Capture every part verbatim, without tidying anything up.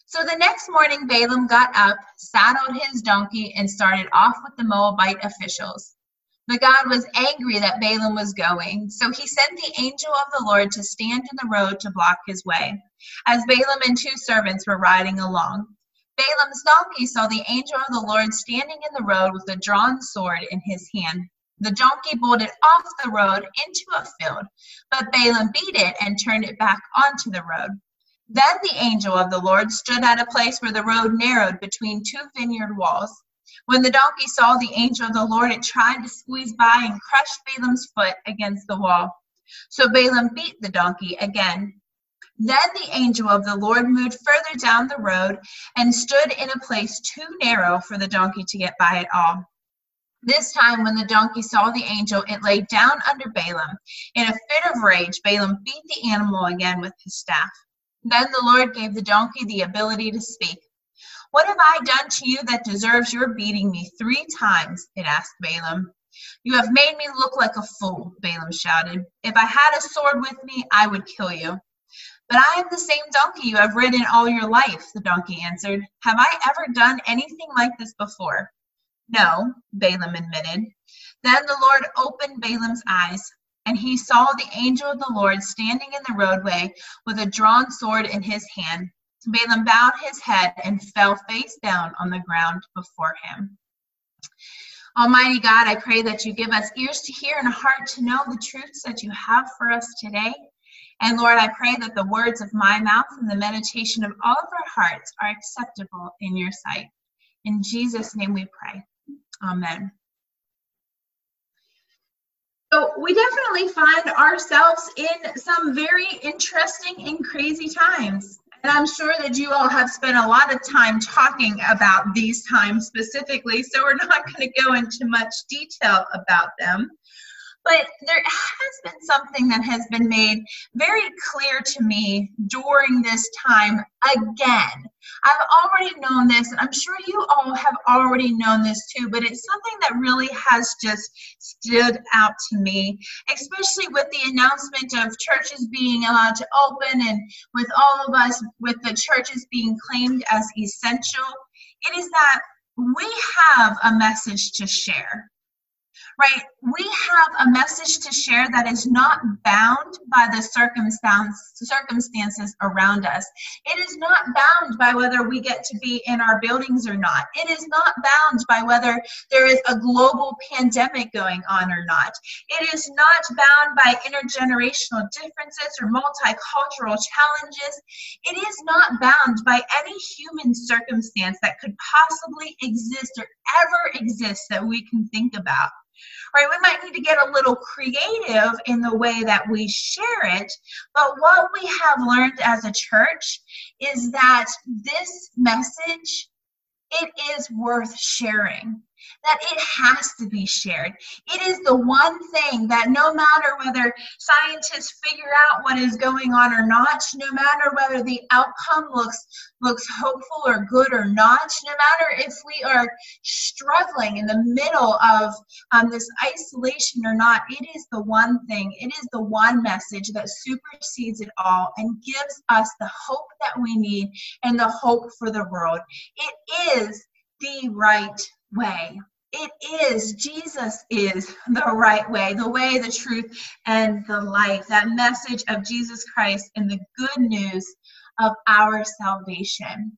So the next morning, Balaam got up, saddled his donkey, and started off with the Moabite officials. But God was angry that Balaam was going, so he sent the angel of the Lord to stand in the road to block his way, as Balaam and two servants were riding along. Balaam's donkey saw the angel of the Lord standing in the road with a drawn sword in his hand. The donkey bolted off the road into a field, but Balaam beat it and turned it back onto the road. Then the angel of the Lord stood at a place where the road narrowed between two vineyard walls. When the donkey saw the angel of the Lord, it tried to squeeze by and crushed Balaam's foot against the wall. So Balaam beat the donkey again. Then the angel of the Lord moved further down the road and stood in a place too narrow for the donkey to get by at all. This time, when the donkey saw the angel, it lay down under Balaam. In a fit of rage, Balaam beat the animal again with his staff. Then the Lord gave the donkey the ability to speak. "What have I done to you that deserves your beating me three times?" it asked Balaam. "You have made me look like a fool," Balaam shouted. "If I had a sword with me, I would kill you." "But I am the same donkey you have ridden all your life," the donkey answered. "Have I ever done anything like this before?" "No," Balaam admitted. Then the Lord opened Balaam's eyes, and he saw the angel of the Lord standing in the roadway with a drawn sword in his hand. Balaam bowed his head and fell face down on the ground before him. Almighty God, I pray that you give us ears to hear and a heart to know the truths that you have for us today. And Lord, I pray that the words of my mouth and the meditation of all of our hearts are acceptable in your sight. In Jesus' name we pray. Amen. So we definitely find ourselves in some very interesting and crazy times. And I'm sure that you all have spent a lot of time talking about these times specifically, so we're not going to go into much detail about them. But there has been something that has been made very clear to me during this time again. I've already known this, and I'm sure you all have already known this too, but it's something that really has just stood out to me, especially with the announcement of churches being allowed to open and with all of us, with the churches being claimed as essential. It is that we have a message to share. Right? We have a message to share that is not bound by the circumstance, circumstances around us. It is not bound by whether we get to be in our buildings or not. It is not bound by whether there is a global pandemic going on or not. It is not bound by intergenerational differences or multicultural challenges. It is not bound by any human circumstance that could possibly exist or ever exist that we can think about. Right, we might need to get a little creative in the way that we share it, but what we have learned as a church is that this message, it is worth sharing, that it has to be shared. It is the one thing that no matter whether scientists figure out what is going on or not, no matter whether the outcome looks looks hopeful or good or not, no matter if we are struggling in the middle of um, this isolation or not, it is the one thing, it is the one message that supersedes it all and gives us the hope that we need and the hope for the world. It is the right way. It is, Jesus is the right way, the way, the truth, and the life. That message of Jesus Christ and the good news of our salvation.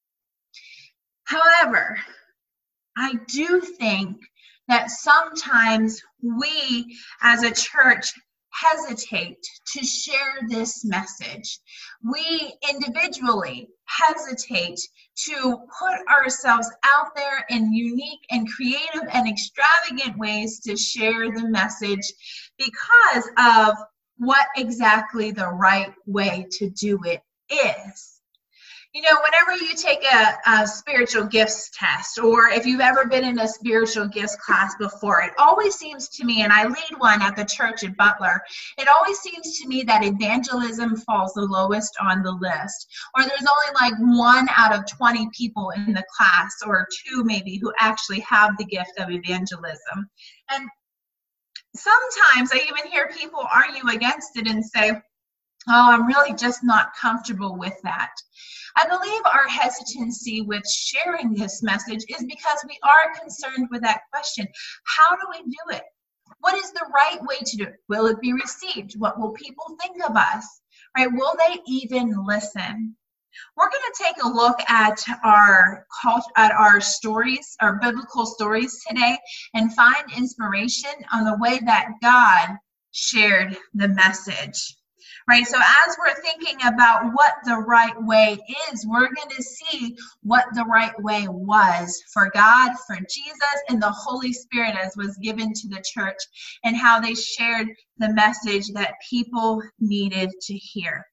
However, I do think that sometimes we as a church hesitate to share this message. We individually hesitate to put ourselves out there in unique and creative and extravagant ways to share the message because of what exactly the right way to do it is. You know, whenever you take a, a spiritual gifts test, or if you've ever been in a spiritual gifts class before, it always seems to me, and I lead one at the church at Butler, it always seems to me that evangelism falls the lowest on the list. Or there's only like one out of twenty people in the class, or two maybe, who actually have the gift of evangelism. And sometimes I even hear people argue against it and say, Oh, I'm really just not comfortable with that. I believe our hesitancy with sharing this message is because we are concerned with that question. How do we do it? What is the right way to do it? Will it be received? What will people think of us? Right? Will they even listen? We're going to take a look at our cult, at our stories, our biblical stories today, and find inspiration on the way that God shared the message. Right, so as we're thinking about what the right way is, we're going to see what the right way was for God, for Jesus, and the Holy Spirit as was given to the church, and how they shared the message that people needed to hear.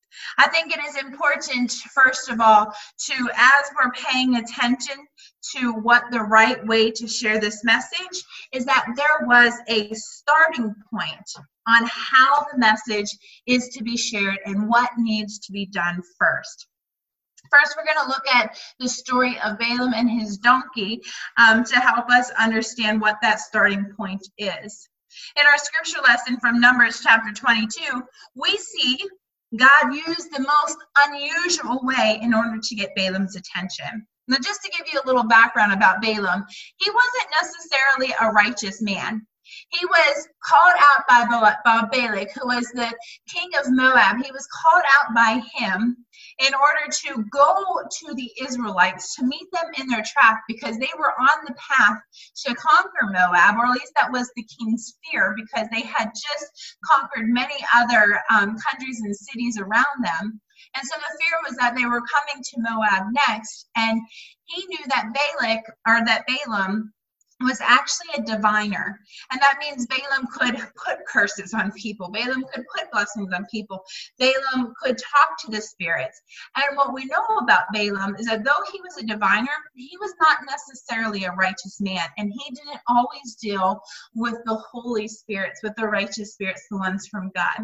I think it is important, first of all, to, as we're paying attention to what the right way to share this message is, that there was a starting point on how the message is to be shared and what needs to be done first. First, we're going to look at the story of Balaam and his donkey um, to help us understand what that starting point is. In our scripture lesson from Numbers chapter twenty-two, we see God used the most unusual way in order to get Balaam's attention. Now, just to give you a little background about Balaam, he wasn't necessarily a righteous man. He was called out by Balak, who was the king of Moab. He was called out by him in order to go to the Israelites, to meet them in their track, because they were on the path to conquer Moab, or at least that was the king's fear, because they had just conquered many other um, countries and cities around them. And so the fear was that they were coming to Moab next, and he knew that Balak, or that Balaam, was actually a diviner. And that means Balaam could put curses on people. Balaam could put blessings on people. Balaam could talk to the spirits. And what we know about Balaam is that though he was a diviner, he was not necessarily a righteous man. And he didn't always deal with the Holy Spirits, with the righteous spirits, the ones from God.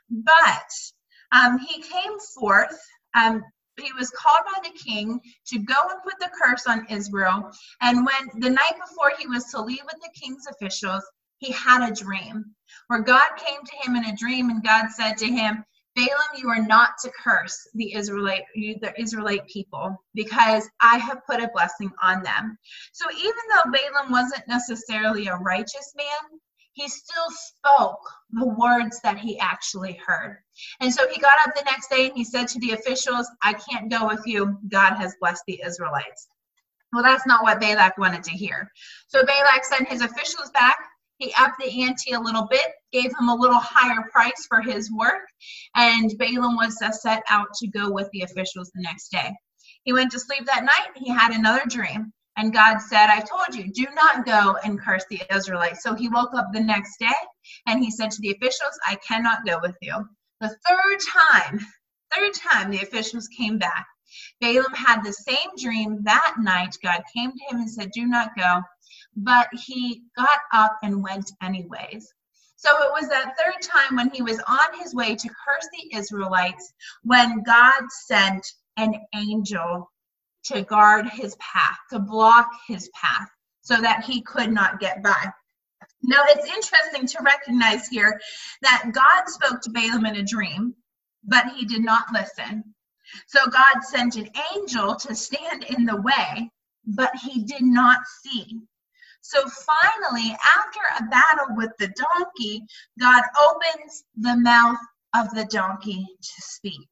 But um, he came forth. Um, He was called by the king to go and put the curse on Israel. And when the night before he was to leave with the king's officials, he had a dream where God came to him in a dream, and God said to him, Balaam, you are not to curse the Israelite, the Israelite people, because I have put a blessing on them. So even though Balaam wasn't necessarily a righteous man, he still spoke the words that he actually heard. And so he got up the next day and he said to the officials, I can't go with you. God has blessed the Israelites. Well, that's not what Balak wanted to hear. So Balak sent his officials back. He upped the ante a little bit, gave him a little higher price for his work, and Balaam was set out to go with the officials the next day. He went to sleep that night. He had another dream. And God said, I told you, do not go and curse the Israelites. So he woke up the next day and he said to the officials, I cannot go with you. The third time, third time the officials came back. Balaam had the same dream that night. God came to him and said, do not go. But he got up and went anyways. So it was that third time when he was on his way to curse the Israelites when God sent an angel to guard his path, to block his path, so that he could not get by. Now, it's interesting to recognize here that God spoke to Balaam in a dream, but he did not listen. So God sent an angel to stand in the way, but he did not see. So finally, after a battle with the donkey, God opens the mouth of the donkey to speak.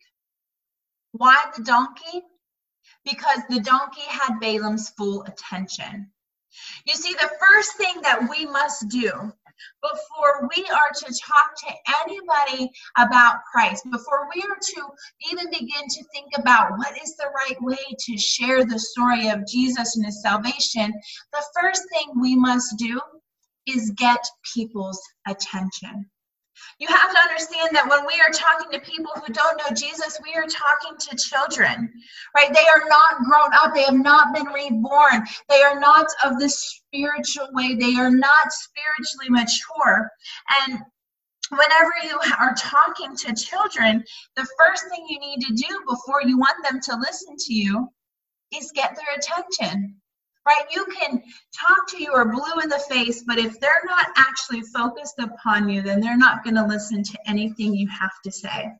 Why the donkey? Because the donkey had Balaam's full attention. You see, the first thing that we must do before we are to talk to anybody about Christ, before we are to even begin to think about what is the right way to share the story of Jesus and his salvation, the first thing we must do is get people's attention. You have to understand that when we are talking to people who don't know Jesus, we are talking to children, right? They are not grown up. They have not been reborn. They are not of the spiritual way. They are not spiritually mature. And whenever you are talking to children, the first thing you need to do before you want them to listen to you is get their attention. Right? You can talk to you or blue in the face, but if they're not actually focused upon you, then they're not going to listen to anything you have to say.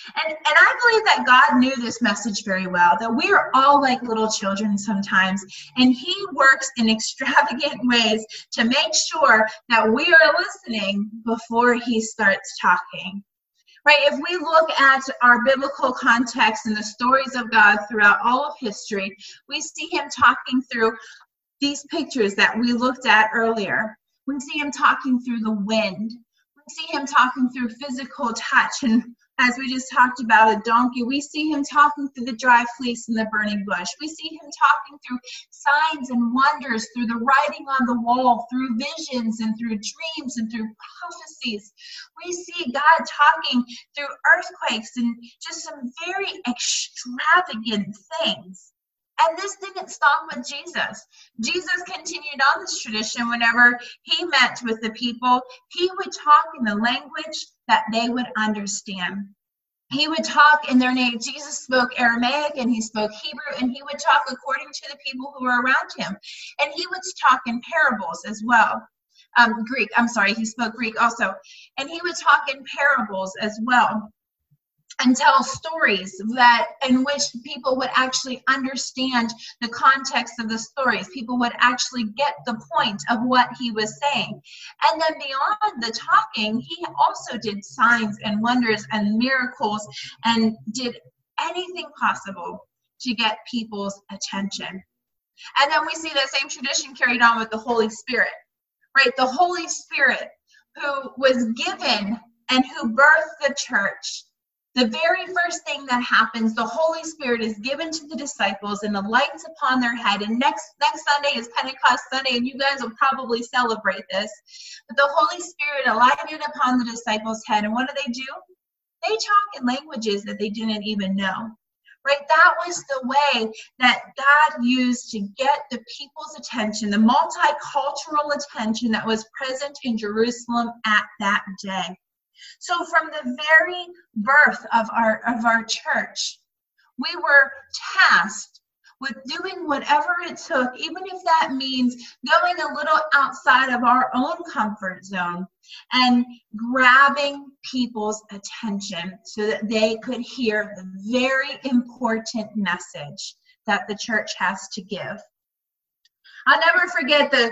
And, and I believe that God knew this message very well, that we are all like little children sometimes, and he works in extravagant ways to make sure that we are listening before he starts talking. Right? If we look at our biblical context and the stories of God throughout all of history, we see him talking through these pictures that we looked at earlier. We see him talking through the wind. We see him talking through physical touch. And as we just talked about a donkey, we see him talking through the dry fleece and the burning bush. We see him talking through signs and wonders, through the writing on the wall, through visions and through dreams and through prophecies. We see God talking through earthquakes and just some very extravagant things. And this didn't stop with Jesus. Jesus continued on this tradition. Whenever he met with the people, he would talk in the language that they would understand. He would talk in their name. Jesus spoke Aramaic and he spoke Hebrew, and he would talk according to the people who were around him. And he would talk in parables as well. Um, Greek, I'm sorry, he spoke Greek also. And he would talk in parables as well, and tell stories that in which people would actually understand the context of the stories. People would actually get the point of what he was saying. And then beyond the talking, he also did signs and wonders and miracles and did anything possible to get people's attention. And then we see that same tradition carried on with the Holy Spirit, right? The Holy Spirit who was given and who birthed the church. The very first thing that happens, the Holy Spirit is given to the disciples and the lights upon their head. And next next Sunday is Pentecost Sunday, and you guys will probably celebrate this. But the Holy Spirit alighted upon the disciples' head. And what do they do? They talk in languages that they didn't even know. Right? That was the way that God used to get the people's attention, the multicultural attention that was present in Jerusalem at that day. So from the very birth of our of our church, we were tasked with doing whatever it took, even if that means going a little outside of our own comfort zone and grabbing people's attention so that they could hear the very important message that the church has to give. I'll never forget the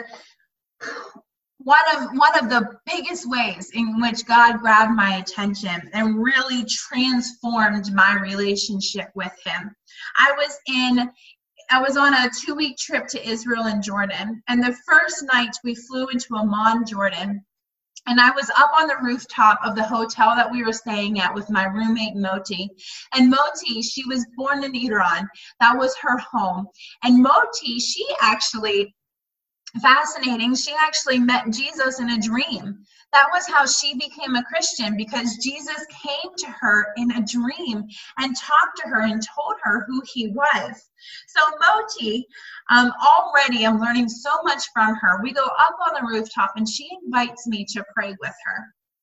One of one of the biggest ways in which God grabbed my attention and really transformed my relationship with him. I was in I was on a two-week trip to Israel and Jordan, and the first night we flew into Amman, Jordan, and I was up on the rooftop of the hotel that we were staying at with my roommate Moti. And Moti, she was born in Iran. That was her home. And Moti, she actually Fascinating. She actually met Jesus in a dream. That was how she became a Christian, because Jesus came to her in a dream and talked to her and told her who he was. So Moti, um, already I'm learning so much from her. We go up on the rooftop and she invites me to pray with her.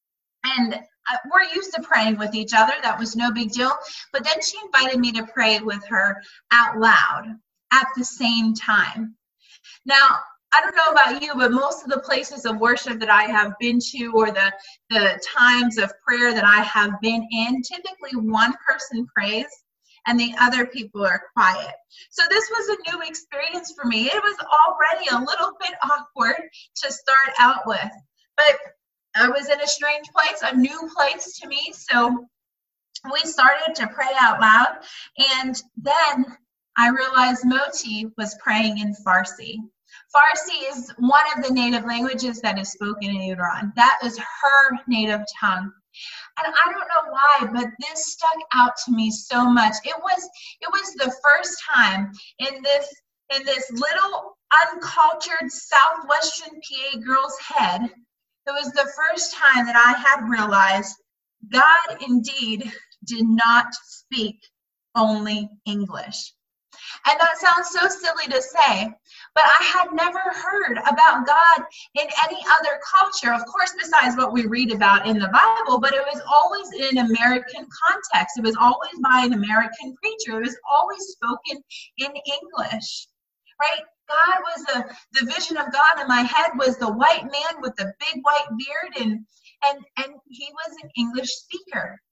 And uh, we're used to praying with each other. That was no big deal. But then she invited me to pray with her out loud at the same time. Now, I don't know about you, but most of the places of worship that I have been to, or the, the times of prayer that I have been in, typically one person prays and the other people are quiet. So this was a new experience for me. It was already a little bit awkward to start out with, but I was in a strange place, a new place to me. So we started to pray out loud, and then I realized Moti was praying in Farsi. Farsi is one of the native languages that is spoken in Iran. That is her native tongue. And I don't know why, but this stuck out to me so much. It was it was the first time in this in this little uncultured Southwestern P A girl's head, it was the first time that I had realized God indeed did not speak only English. And that sounds so silly to say, but I had never heard about God in any other culture, of course, besides what we read about in the Bible, but it was always in an American context. It was always by an American preacher. It was always spoken in English, right? God was the, the vision of God in my head was the white man with the big white beard, and, and, and he was an English speaker.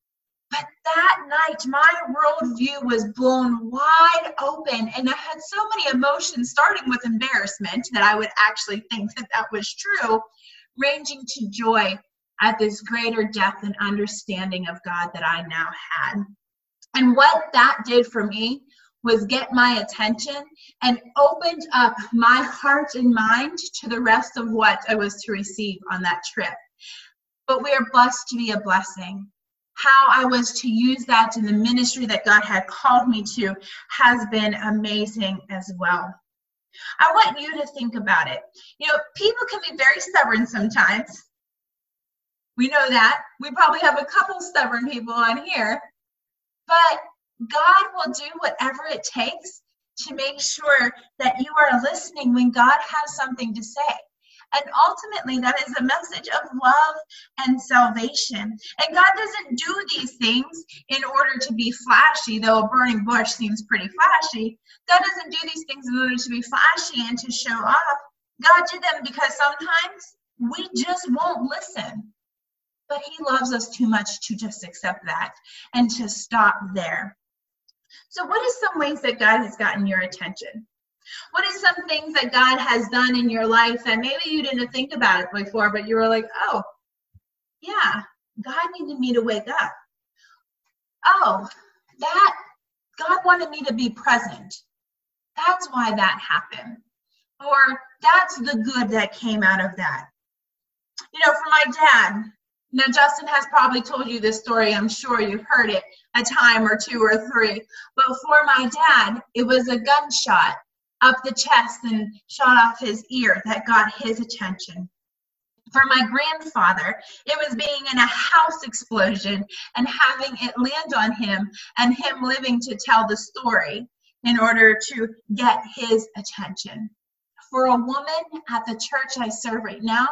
But that night, my worldview was blown wide open, and I had so many emotions, starting with embarrassment that I would actually think that that was true, ranging to joy at this greater depth and understanding of God that I now had. And what that did for me was get my attention and opened up my heart and mind to the rest of what I was to receive on that trip. But we are blessed to be a blessing. How I was to use that in the ministry that God had called me to has been amazing as well. I want you to think about it. You know, people can be very stubborn sometimes. We know that. We probably have a couple stubborn people on here. But God will do whatever it takes to make sure that you are listening when God has something to say. And ultimately, that is a message of love and salvation. And God doesn't do these things in order to be flashy, though a burning bush seems pretty flashy. God doesn't do these things in order to be flashy and to show off. God did them because sometimes we just won't listen. But he loves us too much to just accept that and to stop there. So what is some ways that God has gotten your attention? What is some things that God has done in your life that maybe you didn't think about it before, but you were like, oh, yeah, God needed me to wake up. Oh, that, God wanted me to be present. That's why that happened. Or that's the good that came out of that. You know, for my dad, now Justin has probably told you this story. I'm sure you've heard it a time or two or three. But for my dad, it was a gunshot up the chest and shot off his ear that got his attention. For my grandfather, it was being in a house explosion and having it land on him and him living to tell the story in order to get his attention. For a woman at the church I serve right now,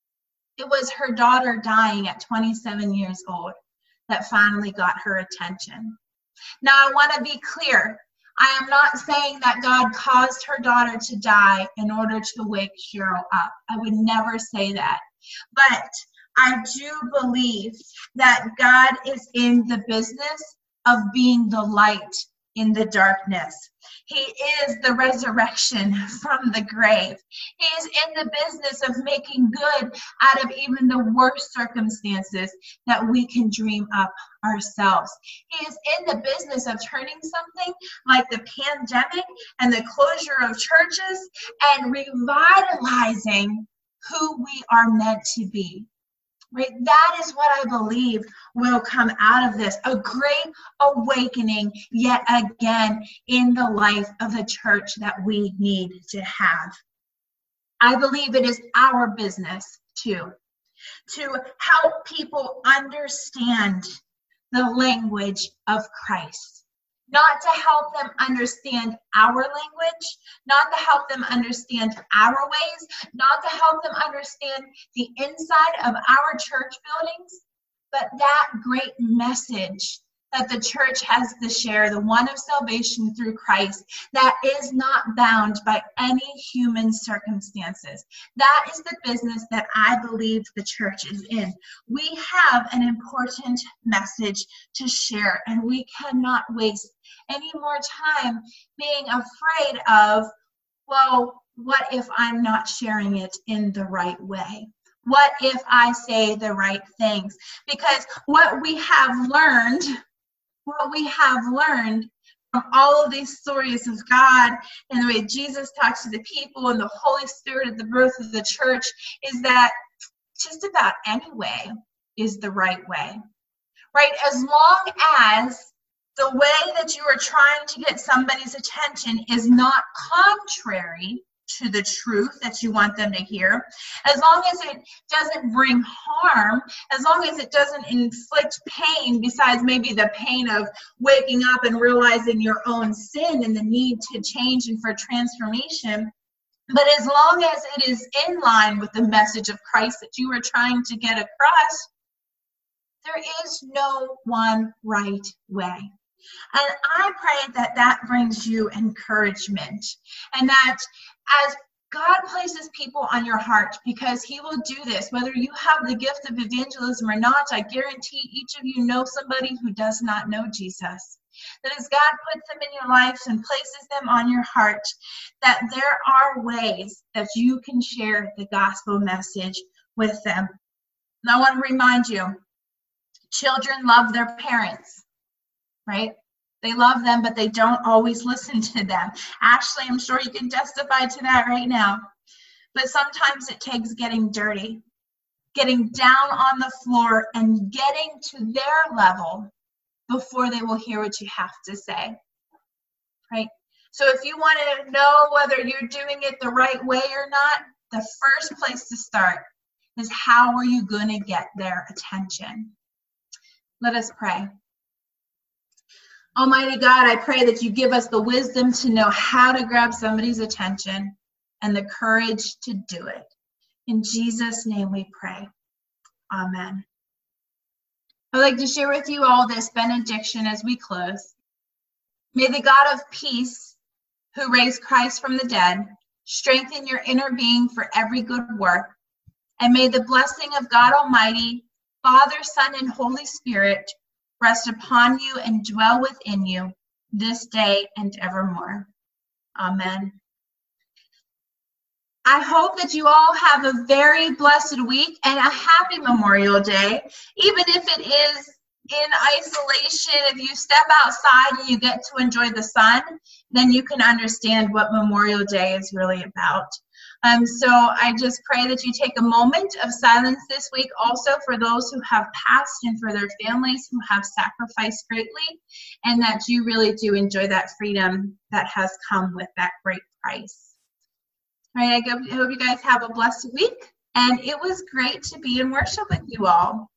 it was her daughter dying at twenty-seven years old that finally got her attention. Now, I want to be clear. I am not saying that God caused her daughter to die in order to wake Cheryl up. I would never say that. But I do believe that God is in the business of being the light in the darkness. He is the resurrection from the grave. He is in the business of making good out of even the worst circumstances that we can dream up ourselves. He is in the business of turning something like the pandemic and the closure of churches and revitalizing who we are meant to be. Right? That is what I believe will come out of this, a great awakening yet again in the life of the church that we need to have. I believe it is our business too, to help people understand the language of Christ. Not to help them understand our language, not to help them understand our ways, not to help them understand the inside of our church buildings, but that great message that the church has to share, the one of salvation through Christ, that is not bound by any human circumstances. That is the business that I believe the church is in. We have an important message to share, and we cannot waste any more time being afraid of, well, what if I'm not sharing it in the right way? What if I say the right things? Because what we have learned, what we have learned from all of these stories of God and the way Jesus talks to the people and the Holy Spirit at the birth of the church is that just about any way is the right way, right? As long as the way that you are trying to get somebody's attention is not contrary to the truth that you want them to hear, as long as it doesn't bring harm, as long as it doesn't inflict pain besides maybe the pain of waking up and realizing your own sin and the need to change and for transformation, but as long as it is in line with the message of Christ that you are trying to get across, there is no one right way. And I pray that that brings you encouragement and that as God places people on your heart because he will do this. Whether you have the gift of evangelism or not, I guarantee each of you know somebody who does not know Jesus. That as God puts them in your life and places them on your heart, that there are ways that you can share the gospel message with them. And I want to remind you, children love their parents, right? They love them, but they don't always listen to them. Ashley, I'm sure you can testify to that right now. But sometimes it takes getting dirty, getting down on the floor and getting to their level before they will hear what you have to say, right? So if you want to know whether you're doing it the right way or not, the first place to start is how are you going to get their attention? Let us pray. Almighty God, I pray that you give us the wisdom to know how to grab somebody's attention and the courage to do it. In Jesus' name we pray. Amen. I'd like to share with you all this benediction as we close. May the God of peace, who raised Christ from the dead, strengthen your inner being for every good work. And may the blessing of God Almighty, Father, Son, and Holy Spirit rest upon you and dwell within you this day and evermore. Amen. I hope that you all have a very blessed week and a happy Memorial Day. Even if it is in isolation, if you step outside and you get to enjoy the sun, then you can understand what Memorial Day is really about. Um, so I just pray that you take a moment of silence this week also for those who have passed and for their families who have sacrificed greatly, and that you really do enjoy that freedom that has come with that great price. All right, I hope you guys have a blessed week, and it was great to be in worship with you all.